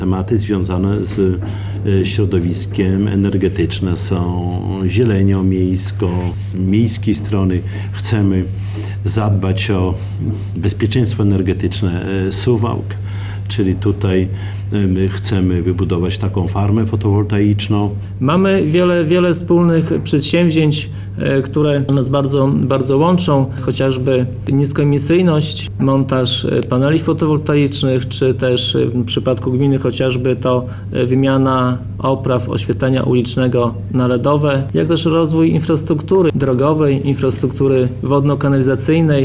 Tematy związane z środowiskiem energetyczne są zielenią miejską. Z miejskiej strony chcemy zadbać o bezpieczeństwo energetyczne Suwałk, czyli tutaj chcemy wybudować taką farmę fotowoltaiczną. Mamy wiele wspólnych przedsięwzięć, które nas bardzo łączą, chociażby niskoemisyjność, montaż paneli fotowoltaicznych, czy też w przypadku gminy chociażby to wymiana opraw oświetlenia ulicznego na LED-owe, jak też rozwój infrastruktury drogowej, infrastruktury wodno-kanalizacyjnej.